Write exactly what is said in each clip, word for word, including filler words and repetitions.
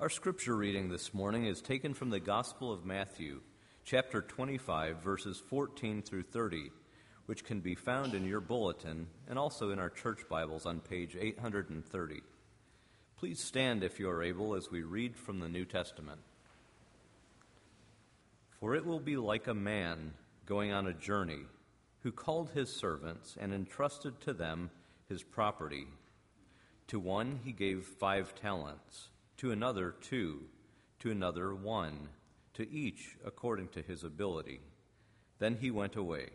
Our scripture reading this morning is taken from the Gospel of Matthew, chapter twenty-five, verses fourteen through thirty, which can be found in your bulletin and also in our church Bibles on page eight hundred thirty. Please stand if you are able as we read from the New Testament. For it will be like a man going on a journey who called his servants and entrusted to them his property. To one he gave five talents, to another two, to another one, to each according to his ability. Then he went away.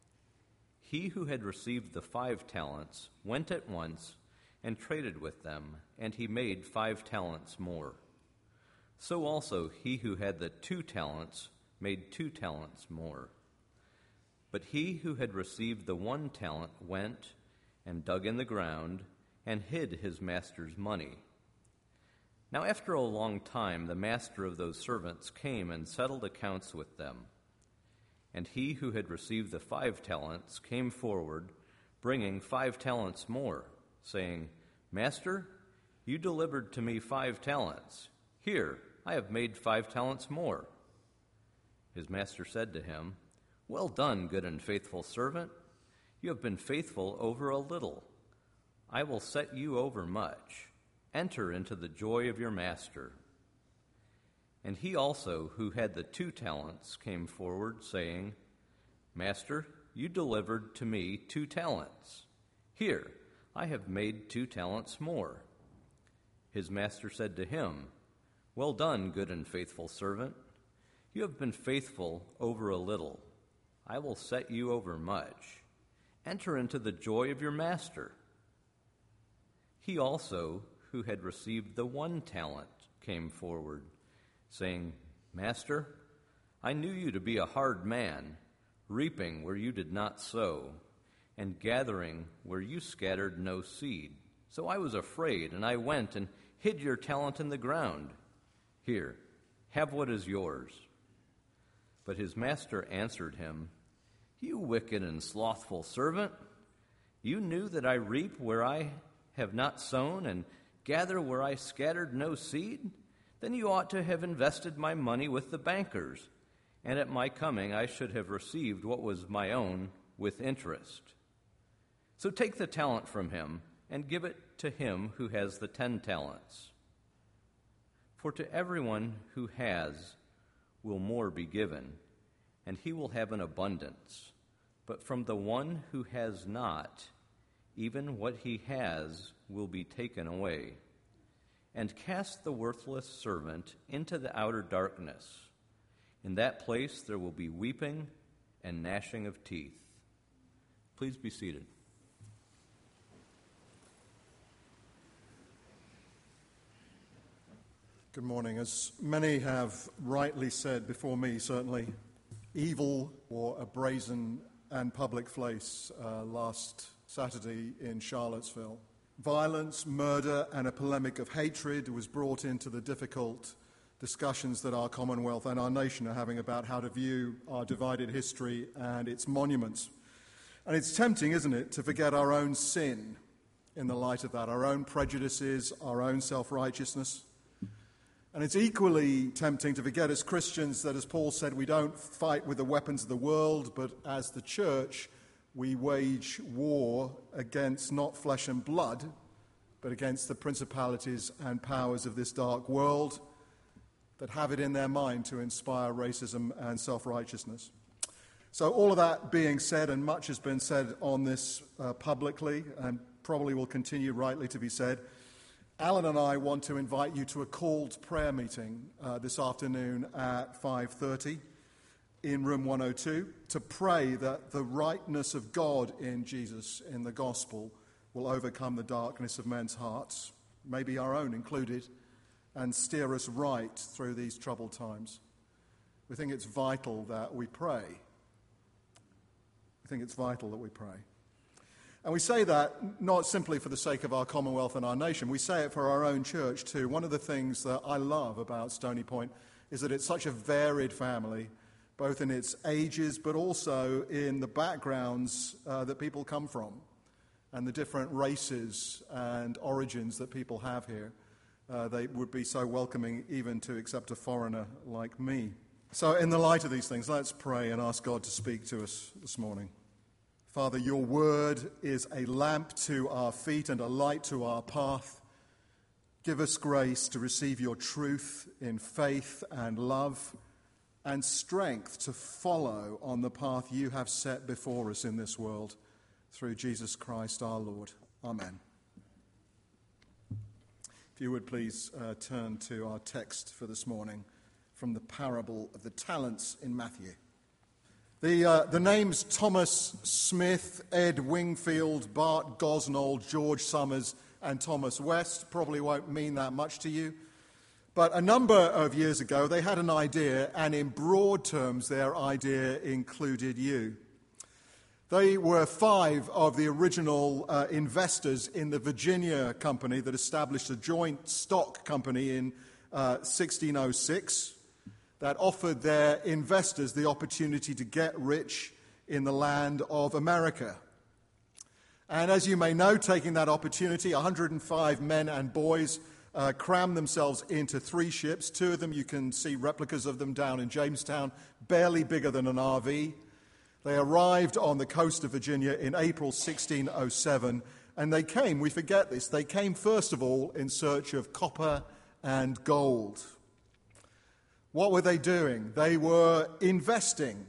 He who had received the five talents went at once and traded with them, and he made five talents more. So also he who had the two talents made two talents more. But he who had received the one talent went and dug in the ground and hid his master's money. Now after a long time the master of those servants came and settled accounts with them. And he who had received the five talents came forward, bringing five talents more, saying, Master, you delivered to me five talents. Here, I have made five talents more. His master said to him, Well done, good and faithful servant. You have been faithful over a little. I will set you over much. Enter into the joy of your master. And he also, who had the two talents, came forward, saying, Master, you delivered to me two talents. Here, I have made two talents more. His master said to him, Well done, good and faithful servant. You have been faithful over a little. I will set you over much. Enter into the joy of your master. He also, who had received the one talent, came forward, saying, Master, I knew you to be a hard man, reaping where you did not sow, and gathering where you scattered no seed. So I was afraid, and I went and hid your talent in the ground. Here, have what is yours. But his master answered him, You wicked and slothful servant, you knew that I reap where I have not sown, and gather where I scattered no seed? Then you ought to have invested my money with the bankers, and at my coming I should have received what was my own with interest. So take the talent from him, and give it to him who has the ten talents. For to everyone who has will more be given, and he will have an abundance. But from the one who has not, even what he has will be taken away. And cast the worthless servant into the outer darkness. In that place there will be weeping and gnashing of teeth. Please be seated. Good morning. As many have rightly said before me, certainly, evil wore a brazen and public face uh, last Saturday in Charlottesville. Violence, murder, and a polemic of hatred was brought into the difficult discussions that our Commonwealth and our nation are having about how to view our divided history and its monuments. And it's tempting, isn't it, to forget our own sin in the light of that, our own prejudices, our own self-righteousness. And it's equally tempting to forget as Christians that, as Paul said, we don't fight with the weapons of the world, but as the church, we wage war against not flesh and blood, but against the principalities and powers of this dark world that have it in their mind to inspire racism and self-righteousness. So all of that being said, and much has been said on this uh, publicly, and probably will continue rightly to be said, Alan and I want to invite you to a called prayer meeting uh, this afternoon at five thirty in room one oh two to pray that the rightness of God in Jesus, in the gospel, will overcome the darkness of men's hearts, maybe our own included, and steer us right through these troubled times. We think it's vital that we pray. We think it's vital that we pray. And we say that not simply for the sake of our Commonwealth and our nation. We say it for our own church too. One of the things that I love about Stony Point is that it's such a varied family, both in its ages but also in the backgrounds uh, that people come from and the different races and origins that people have here. uh, they would be so welcoming even to accept a foreigner like me. So in the light of these things, let's pray and ask God to speak to us this morning. Father, your word is a lamp to our feet and a light to our path. Give us grace to receive your truth in faith and love, and strength to follow on the path you have set before us in this world, through Jesus Christ our Lord. Amen. If you would please uh, turn to our text for this morning from the parable of the talents in Matthew. The, uh, the names Thomas Smith, Ed Wingfield, Bart Gosnold, George Summers, and Thomas West probably won't mean that much to you. But a number of years ago, they had an idea, and in broad terms, their idea included you. They were five of the original uh, investors in the Virginia company that established a joint stock company in uh, sixteen oh six that offered their investors the opportunity to get rich in the land of America. And as you may know, taking that opportunity, one hundred five men and boys uh, crammed themselves into three ships. Two of them, you can see replicas of them down in Jamestown, barely bigger than an R V. They arrived on the coast of Virginia in April sixteen oh seven, and they came, we forget this, they came first of all in search of copper and gold. What were they doing? They were investing.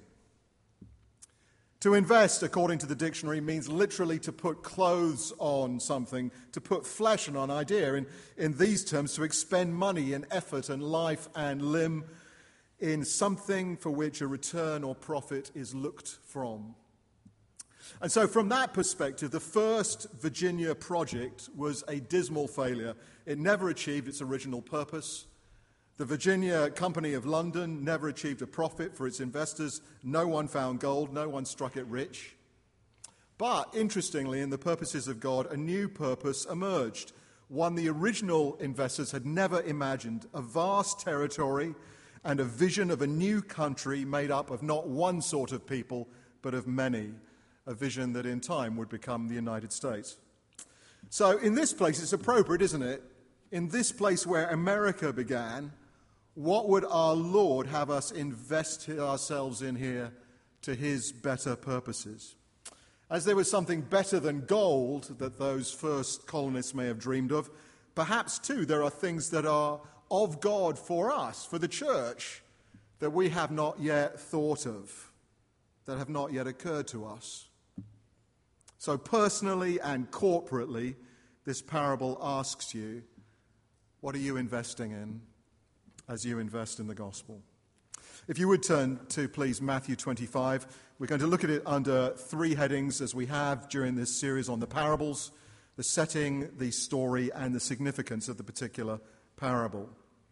To invest, according to the dictionary, means literally to put clothes on something, to put flesh on an idea. In, in these terms, to expend money and effort and life and limb in something for which a return or profit is looked from. And so from that perspective, the first Virginia project was a dismal failure. It never achieved its original purpose. The Virginia Company of London never achieved a profit for its investors. No one found gold. No one struck it rich. But, interestingly, in the purposes of God, a new purpose emerged, one the original investors had never imagined, a vast territory and a vision of a new country made up of not one sort of people, but of many, a vision that in time would become the United States. So, in this place, it's appropriate, isn't it? In this place where America began, what would our Lord have us invest ourselves in here to his better purposes? As there was something better than gold that those first colonists may have dreamed of, perhaps too there are things that are of God for us, for the church, that we have not yet thought of, that have not yet occurred to us. So personally and corporately, this parable asks you, what are you investing in as you invest in the gospel? If you would turn to, please, Matthew twenty-five. We're going to look at it under three headings, as we have during this series on the parables: the setting, the story, and the significance of the particular parable.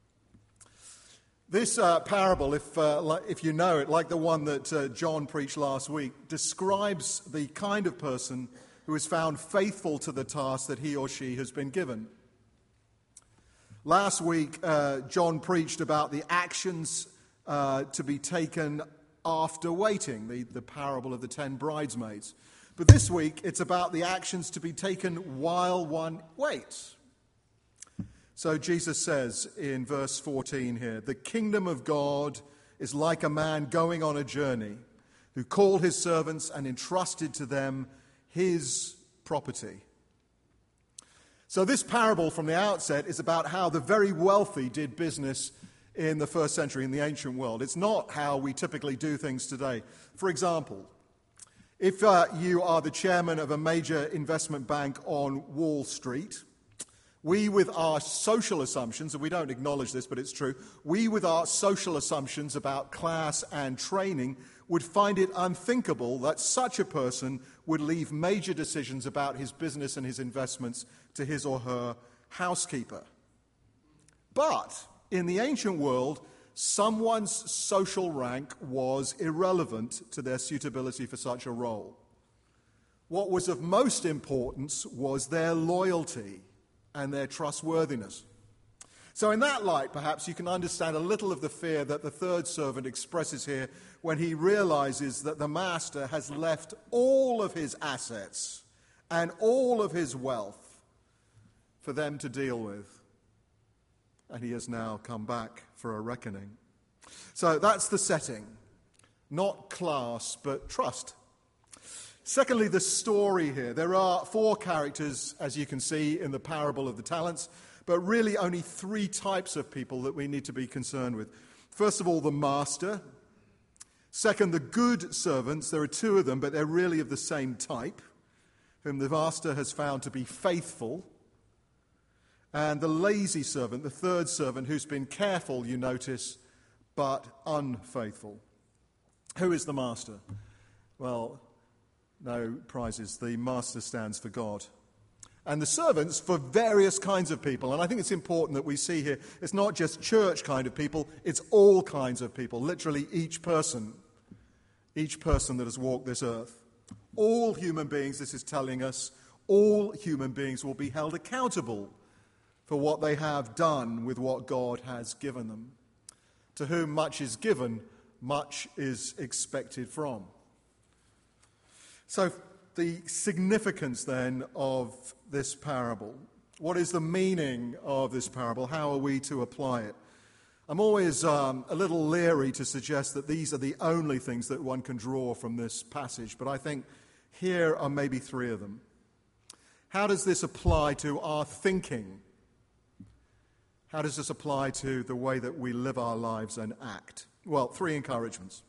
This uh, parable, if, uh, if you know it, like the one that uh, John preached last week, describes the kind of person who is found faithful to the task that he or she has been given. Last week, uh, John preached about the actions uh, to be taken after waiting, the, the parable of the ten bridesmaids. But this week, it's about the actions to be taken while one waits. So Jesus says in verse fourteen here, "The kingdom of God is like a man going on a journey, who called his servants and entrusted to them his property." So this parable from the outset is about how the very wealthy did business in the first century, in the ancient world. It's not how we typically do things today. For example, if uh, you are the chairman of a major investment bank on Wall Street, we with our social assumptions, and we don't acknowledge this, but it's true, we with our social assumptions about class and training would find it unthinkable that such a person would leave major decisions about his business and his investments to his or her housekeeper. But in the ancient world, someone's social rank was irrelevant to their suitability for such a role. What was of most importance was their loyalty and their trustworthiness. So in that light, perhaps you can understand a little of the fear that the third servant expresses here when he realizes that the master has left all of his assets and all of his wealth for them to deal with. and he has now come back for a reckoning. So that's the setting. Not class, but trust. Secondly, the story here. There are four characters, as you can see, in the parable of the talents, but really only three types of people that we need to be concerned with. First of all, the master. Second, the good servants. There are two of them, but they're really of the same type, whom the master has found to be faithful. And the lazy servant, the third servant, who's been careful, you notice, but unfaithful. Who is the master? Well, no prizes. The master stands for God. And the servants for various kinds of people. And I think it's important that we see here, it's not just church kind of people, it's all kinds of people. Literally each person, each person that has walked this earth. All human beings, this is telling us, all human beings will be held accountable for what they have done with what God has given them. To whom much is given, much is expected from. So the significance then of this parable. What is the meaning of this parable? How are we to apply it? I'm always um, a little leery to suggest that these are the only things that one can draw from this passage, but I think here are maybe three of them. How does this apply to our thinking? How does this apply to the way that we live our lives and act? Well, three encouragements.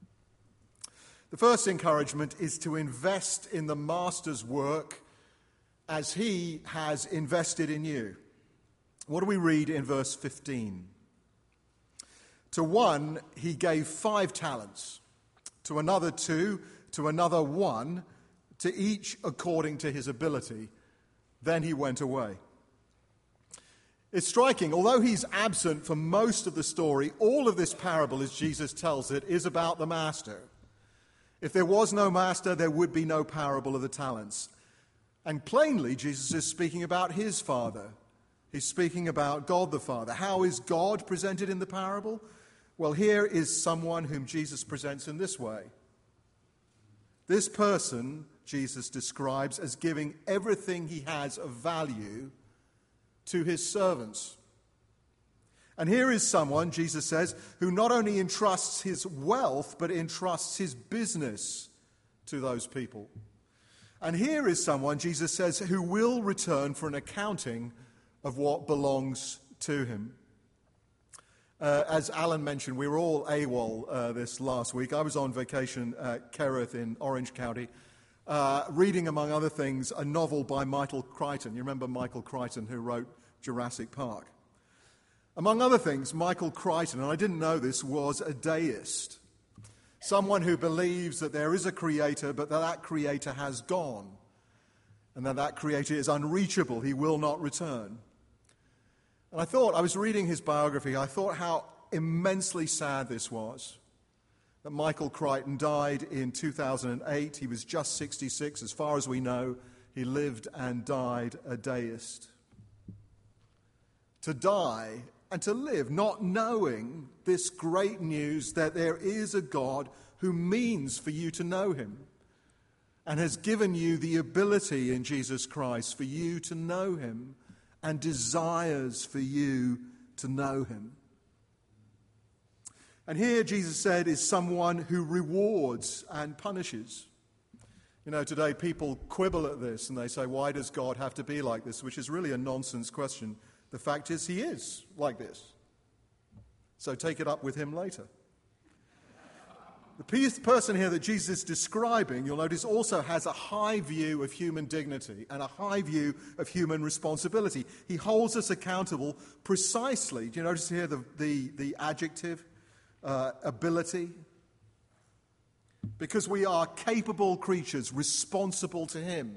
The first encouragement is to invest in the master's work as he has invested in you. What do we read in verse fifteen? To one, he gave five talents, to another two, to another one, to each according to his ability. Then he went away. It's striking, although he's absent for most of the story, all of this parable, as Jesus tells it, is about the master. If there was no master, there would be no parable of the talents. And plainly, Jesus is speaking about his Father. He's speaking about God the Father. How is God presented in the parable? Well, here is someone whom Jesus presents in this way. This person, Jesus describes as giving everything he has of value to his servants. And here is someone, Jesus says, who not only entrusts his wealth, but entrusts his business to those people. And here is someone, Jesus says, who will return for an accounting of what belongs to him. Uh, as Alan mentioned, we were all AWOL uh, this last week. I was on vacation at Kerrith in Orange County, uh, reading, among other things, a novel by Michael Crichton. You remember Michael Crichton, who wrote Jurassic Park? Among other things, Michael Crichton, and I didn't know this, was a deist. Someone who believes that there is a creator, but that that creator has gone, and that that creator is unreachable. He will not return. And I thought, I was reading his biography, I thought how immensely sad this was. That Michael Crichton died in two thousand eight. He was just sixty-six. As far as we know, he lived and died a deist. To die and to live not knowing this great news that there is a God who means for you to know him and has given you the ability in Jesus Christ for you to know him and desires for you to know him. And here, Jesus said, is someone who rewards and punishes. You know, today people quibble at this and they say, why does God have to be like this? Which is really a nonsense question. The fact is, he is like this. So take it up with him later. The person here that Jesus is describing, you'll notice, also has a high view of human dignity and a high view of human responsibility. He holds us accountable precisely. Do you notice here the, the, the adjective, uh, ability? Because we are capable creatures responsible to him.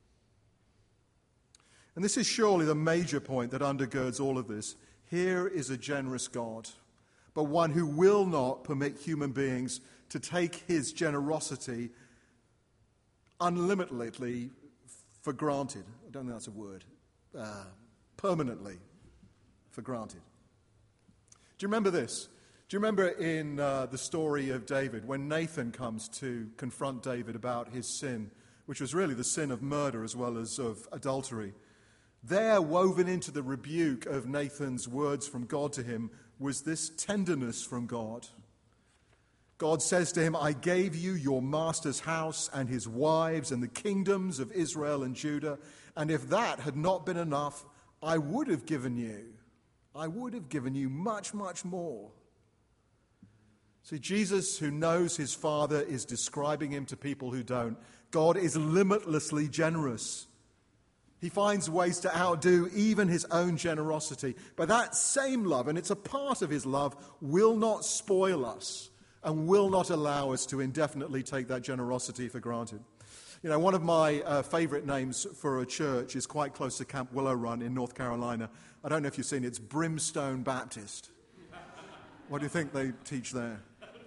And this is surely the major point that undergirds all of this. Here is a generous God, but one who will not permit human beings to take his generosity unlimitedly for granted. I don't think that's a word. Uh, permanently for granted. Do you remember this? Do you remember in uh, the story of David, when Nathan comes to confront David about his sin, which was really the sin of murder as well as of adultery? There, woven into the rebuke of Nathan's words from God to him, was this tenderness from God. God says to him, I gave you your master's house and his wives and the kingdoms of Israel and Judah, and if that had not been enough, I would have given you, I would have given you much, much more. See, Jesus, who knows his Father, is describing him to people who don't. God is limitlessly generous. He finds ways to outdo even his own generosity. But that same love, and it's a part of his love, will not spoil us and will not allow us to indefinitely take that generosity for granted. You know, one of my uh, favorite names for a church is quite close to Camp Willow Run in North Carolina. I don't know if you've seen it. It's Brimstone Baptist. What do you think they teach there?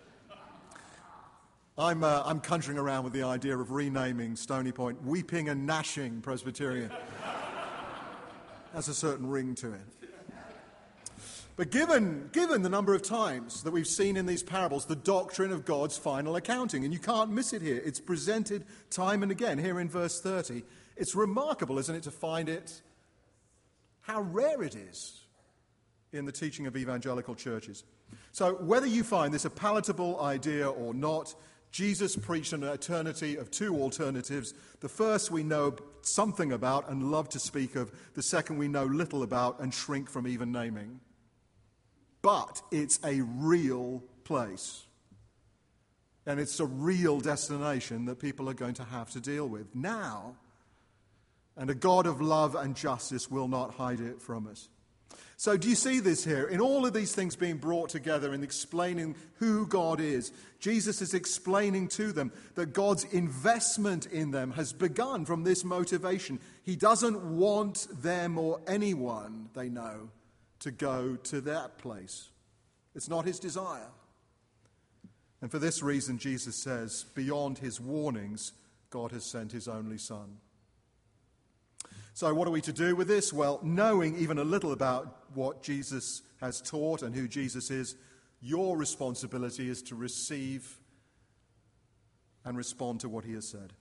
I'm, uh, I'm conjuring around with the idea of renaming Stony Point Weeping and Gnashing Presbyterian. Has a certain ring to it. But given, given the number of times that we've seen in these parables the doctrine of God's final accounting, and you can't miss it here, it's presented time and again here in verse thirty. It's remarkable, isn't it, to find it, how rare it is in the teaching of evangelical churches. So whether you find this a palatable idea or not, Jesus preached an eternity of two alternatives. The first we know something about and love to speak of. The second we know little about and shrink from even naming. But it's a real place. And it's a real destination that people are going to have to deal with now. And a God of love and justice will not hide it from us. So do you see this here? In all of these things being brought together and explaining who God is, Jesus is explaining to them that God's investment in them has begun from this motivation. He doesn't want them or anyone they know to go to that place. It's not his desire. And for this reason, Jesus says, beyond his warnings, God has sent his only Son. So what are we to do with this? Well, knowing even a little about what Jesus has taught and who Jesus is, your responsibility is to receive and respond to what he has said.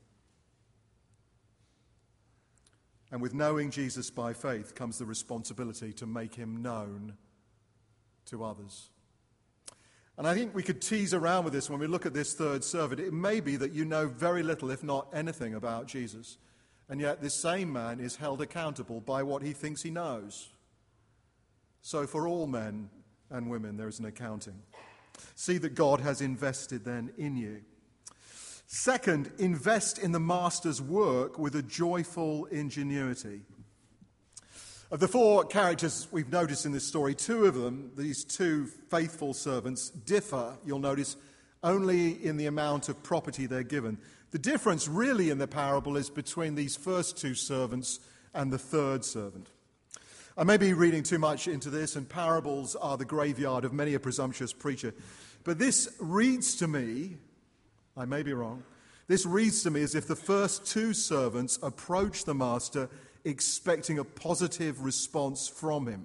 And with knowing Jesus by faith comes the responsibility to make him known to others. And I think we could tease around with this when we look at this third servant. It may be that you know very little, if not anything, about Jesus. And yet this same man is held accountable by what he thinks he knows. So for all men and women, there is an accounting. See that God has invested then in you. Second, invest in the master's work with a joyful ingenuity. Of the four characters we've noticed in this story, two of them, these two faithful servants, differ, you'll notice, only in the amount of property they're given. The difference really in the parable is between these first two servants and the third servant. I may be reading too much into this, and parables are the graveyard of many a presumptuous preacher. But this reads to me, I may be wrong, this reads to me as if the first two servants approached the master expecting a positive response from him.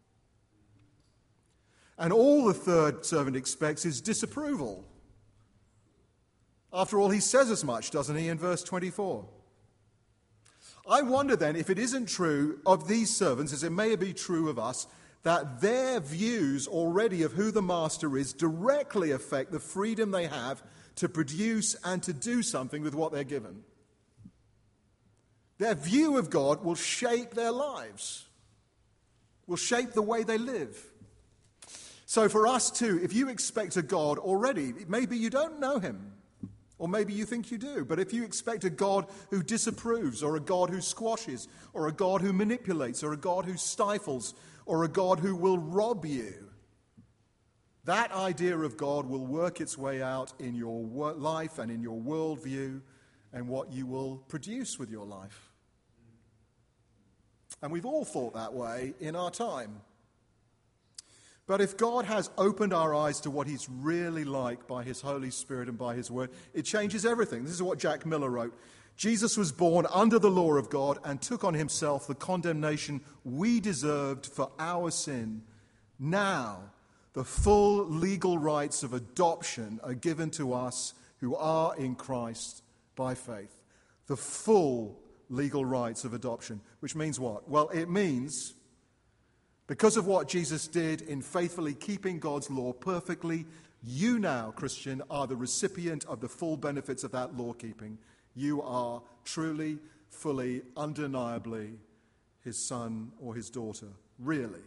And all the third servant expects is disapproval. After all, he says as much, doesn't he, in verse twenty-four? I wonder then if it isn't true of these servants, as it may be true of us, that their views already of who the master is directly affect the freedom they have to produce and to do something with what they're given. Their view of God will shape their lives, will shape the way they live. So for us too, if you expect a God already, maybe you don't know him. Or maybe you think you do, but if you expect a God who disapproves, or a God who squashes, or a God who manipulates, or a God who stifles, or a God who will rob you, that idea of God will work its way out in your life and in your worldview and what you will produce with your life. And we've all thought that way in our time. But if God has opened our eyes to what he's really like by his Holy Spirit and by his word, it changes everything. This is what Jack Miller wrote. Jesus was born under the law of God and took on himself the condemnation we deserved for our sin. Now, the full legal rights of adoption are given to us who are in Christ by faith. The full legal rights of adoption. Which means what? Well, it means because of what Jesus did in faithfully keeping God's law perfectly, you now, Christian, are the recipient of the full benefits of that law keeping. You are truly, fully, undeniably his son or his daughter. Really.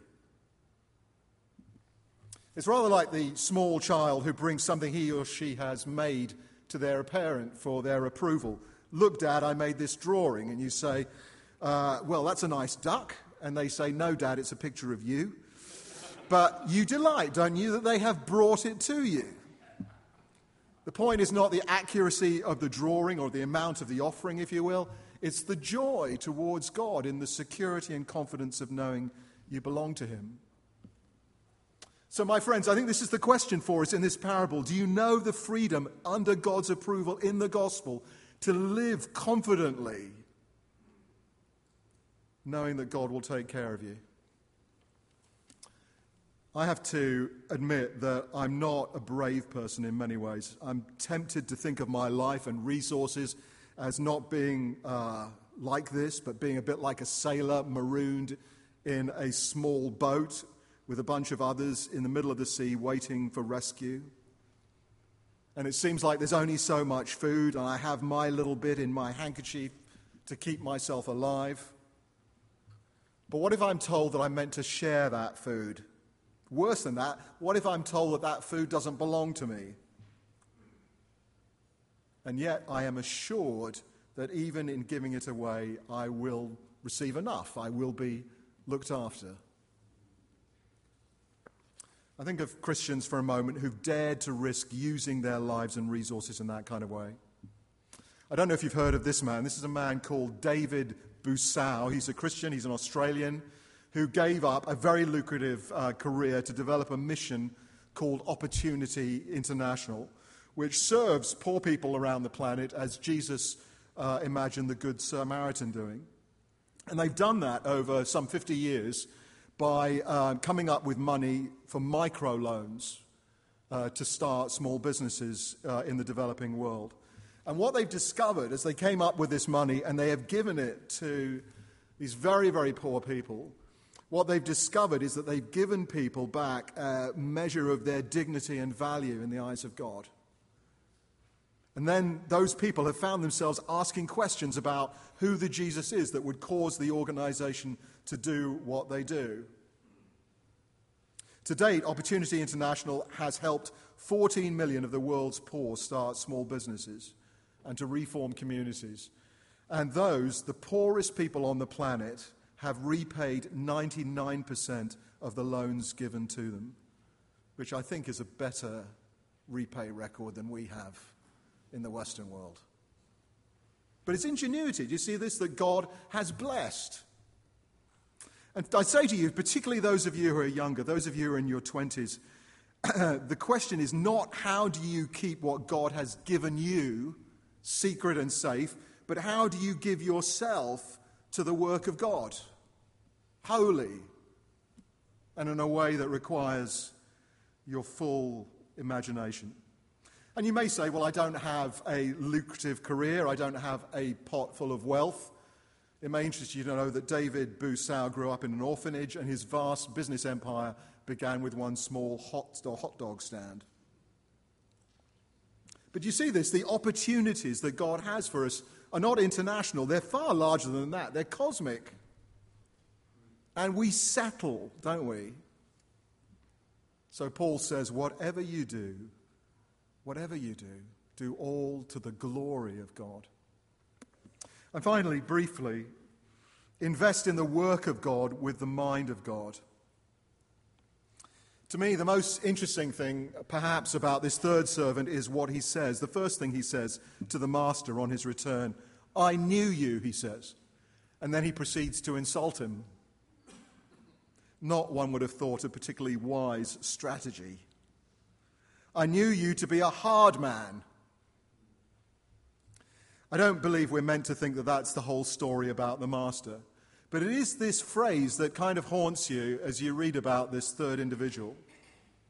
It's rather like the small child who brings something he or she has made to their parent for their approval. Look, Dad, I made this drawing. And you say, uh, well, that's a nice duck. And they say, no, Dad, it's a picture of you. But you delight, don't you, that they have brought it to you. The point is not the accuracy of the drawing or the amount of the offering, if you will. It's the joy towards God in the security and confidence of knowing you belong to him. So, my friends, I think this is the question for us in this parable. Do you know the freedom under God's approval in the gospel to live confidently, knowing that God will take care of you? I have to admit that I'm not a brave person in many ways. I'm tempted to think of my life and resources as not being uh, like this, but being a bit like a sailor marooned in a small boat with a bunch of others in the middle of the sea waiting for rescue. And it seems like there's only so much food, and I have my little bit in my handkerchief to keep myself alive. But what if I'm told that I'm meant to share that food? Worse than that, what if I'm told that that food doesn't belong to me? And yet I am assured that even in giving it away, I will receive enough. I will be looked after. I think of Christians for a moment who've dared to risk using their lives and resources in that kind of way. I don't know if you've heard of this man. This is a man called David Bussow. He's a Christian. He's an Australian who gave up a very lucrative uh, career to develop a mission called Opportunity International, which serves poor people around the planet as Jesus uh, imagined the Good Samaritan doing. And they've done that over some fifty years by uh, coming up with money for microloans uh, to start small businesses uh, in the developing world. And what they've discovered as they came up with this money and they have given it to these very, very poor people, what they've discovered is that they've given people back a measure of their dignity and value in the eyes of God. And then those people have found themselves asking questions about who the Jesus is that would cause the organization to do what they do. To date, Opportunity International has helped fourteen million of the world's poor start small businesses and to reform communities. And those, the poorest people on the planet, have repaid ninety-nine percent of the loans given to them, which I think is a better repay record than we have in the Western world. But it's ingenuity. Do you see this? That God has blessed. And I say to you, particularly those of you who are younger, those of you who are in your twenties, the question is not how do you keep what God has given you secret and safe, but how do you give yourself to the work of God, wholly, and in a way that requires your full imagination. And you may say, well, I don't have a lucrative career, I don't have a pot full of wealth. It may interest you to know that David Bussow grew up in an orphanage and his vast business empire began with one small hot, hot dog stand. But you see this, the opportunities that God has for us are not international, they're far larger than that, they're cosmic. And we settle, don't we? So Paul says, whatever you do, whatever you do, do all to the glory of God. And finally, briefly, invest in the work of God with the mind of God. To me, the most interesting thing, perhaps, about this third servant is what he says. The first thing he says to the master on his return, I knew you, he says. And then he proceeds to insult him. Not, one would have thought, a particularly wise strategy. I knew you to be a hard man. I don't believe we're meant to think that that's the whole story about the master. But it is this phrase that kind of haunts you as you read about this third individual.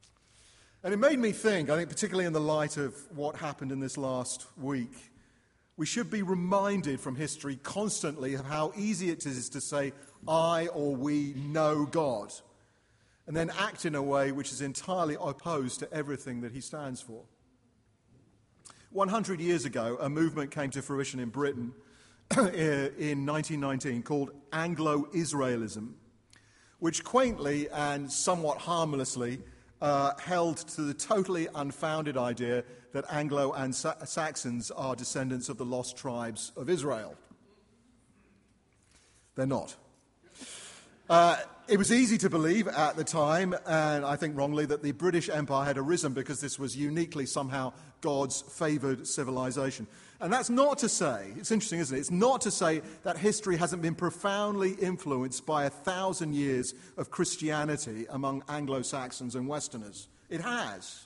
And it made me think, I think particularly in the light of what happened in this last week, We should be reminded from history constantly of how easy it is to say, I or we know God, and then act in a way which is entirely opposed to everything that he stands for. one hundred years ago, a movement came to fruition in Britain in nineteen nineteen called Anglo-Israelism, which quaintly and somewhat harmlessly uh, held to the totally unfounded idea that Anglo and Sa- Saxons are descendants of the lost tribes of Israel. They're not. Uh, it was easy to believe at the time, and I think wrongly, that the British Empire had arisen because this was uniquely somehow God's favoured civilization. And that's not to say, it's interesting, isn't it? It's not to say that history hasn't been profoundly influenced by a thousand years of Christianity among Anglo-Saxons and Westerners. It has.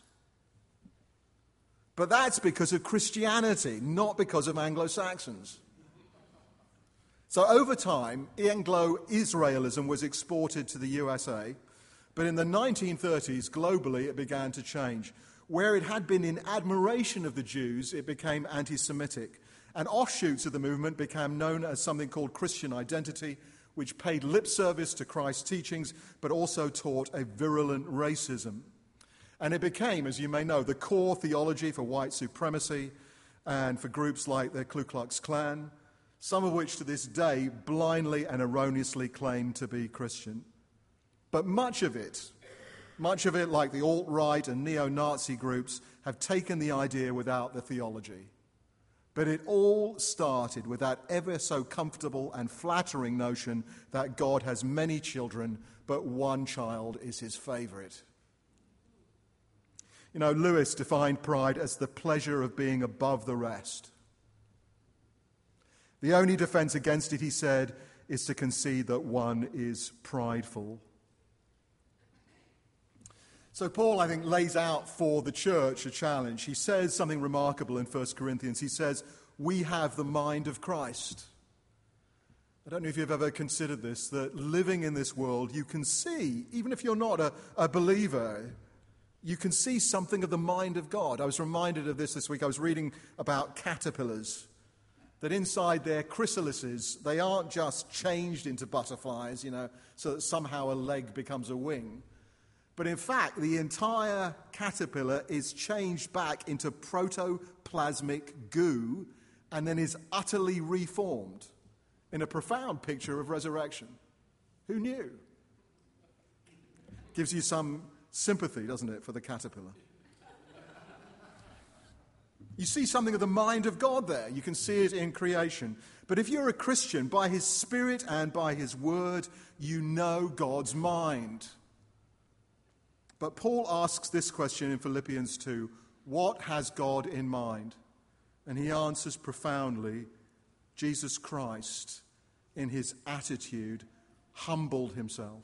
But that's because of Christianity, not because of Anglo-Saxons. So over time, Anglo-Israelism was exported to the U S A, but in the nineteen thirties, globally, it began to change. Where it had been in admiration of the Jews, it became anti-Semitic. And offshoots of the movement became known as something called Christian identity, which paid lip service to Christ's teachings, but also taught a virulent racism. And it became, as you may know, the core theology for white supremacy and for groups like the Ku Klux Klan, some of which to this day blindly and erroneously claim to be Christian. But much of it, much of it, like the alt-right and neo-Nazi groups, have taken the idea without the theology. But it all started with that ever so comfortable and flattering notion that God has many children, but one child is his favorite. You know, Lewis defined pride as the pleasure of being above the rest. The only defense against it, he said, is to concede that one is prideful. So Paul, I think, lays out for the church a challenge. He says something remarkable in First Corinthians. He says, we have the mind of Christ. I don't know if you've ever considered this, that living in this world, you can see, even if you're not a, a believer, you can see something of the mind of God. I was reminded of this this week. I was reading about caterpillars, that inside their chrysalises, they aren't just changed into butterflies, you know, so that somehow a leg becomes a wing. But in fact, the entire caterpillar is changed back into protoplasmic goo and then is utterly reformed in a profound picture of resurrection. Who knew? Gives you some sympathy, doesn't it, for the caterpillar? You see something of the mind of God there. You can see it in creation. But if you're a Christian, by his Spirit and by his word, you know God's mind. But Paul asks this question in Philippians two, what has God in mind? And he answers profoundly, Jesus Christ, in his attitude, humbled himself.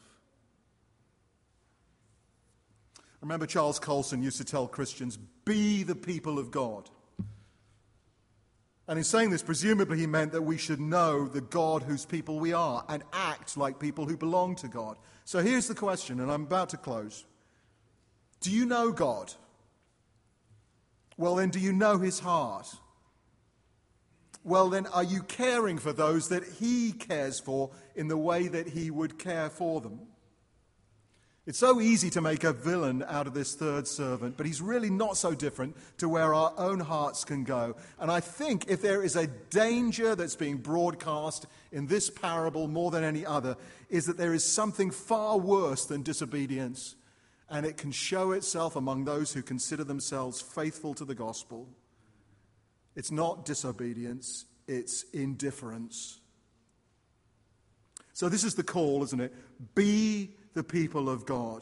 I remember Charles Colson used to tell Christians, be the people of God. And in saying this, presumably he meant that we should know the God whose people we are and act like people who belong to God. So here's the question, and I'm about to close. Do you know God? Well, then, do you know his heart? Well, then, are you caring for those that he cares for in the way that he would care for them? It's so easy to make a villain out of this third servant, but he's really not so different to where our own hearts can go. And I think if there is a danger that's being broadcast in this parable more than any other, is that there is something far worse than disobedience, and it can show itself among those who consider themselves faithful to the gospel. It's not disobedience, it's indifference. So this is the call, isn't it? Be the people of God.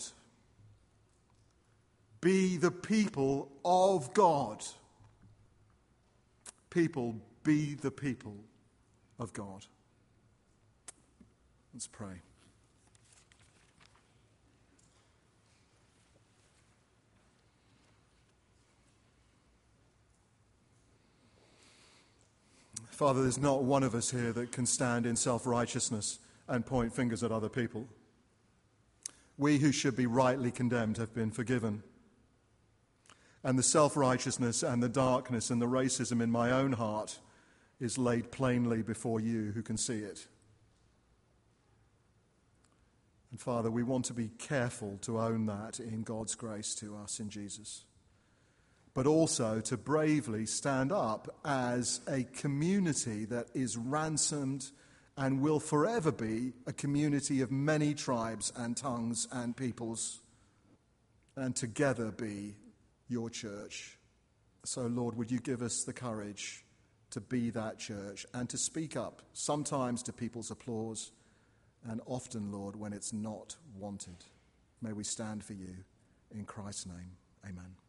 Be the people of God. People, be the people of God. Let's pray. Father, there's not one of us here that can stand in self-righteousness and point fingers at other people. We who should be rightly condemned have been forgiven. And the self-righteousness and the darkness and the racism in my own heart is laid plainly before you who can see it. And Father, we want to be careful to own that in God's grace to us in Jesus, but also to bravely stand up as a community that is ransomed and will forever be a community of many tribes and tongues and peoples, and together be your church. So, Lord, would you give us the courage to be that church and to speak up, sometimes to people's applause, and often, Lord, when it's not wanted. May we stand for you. In Christ's name, amen.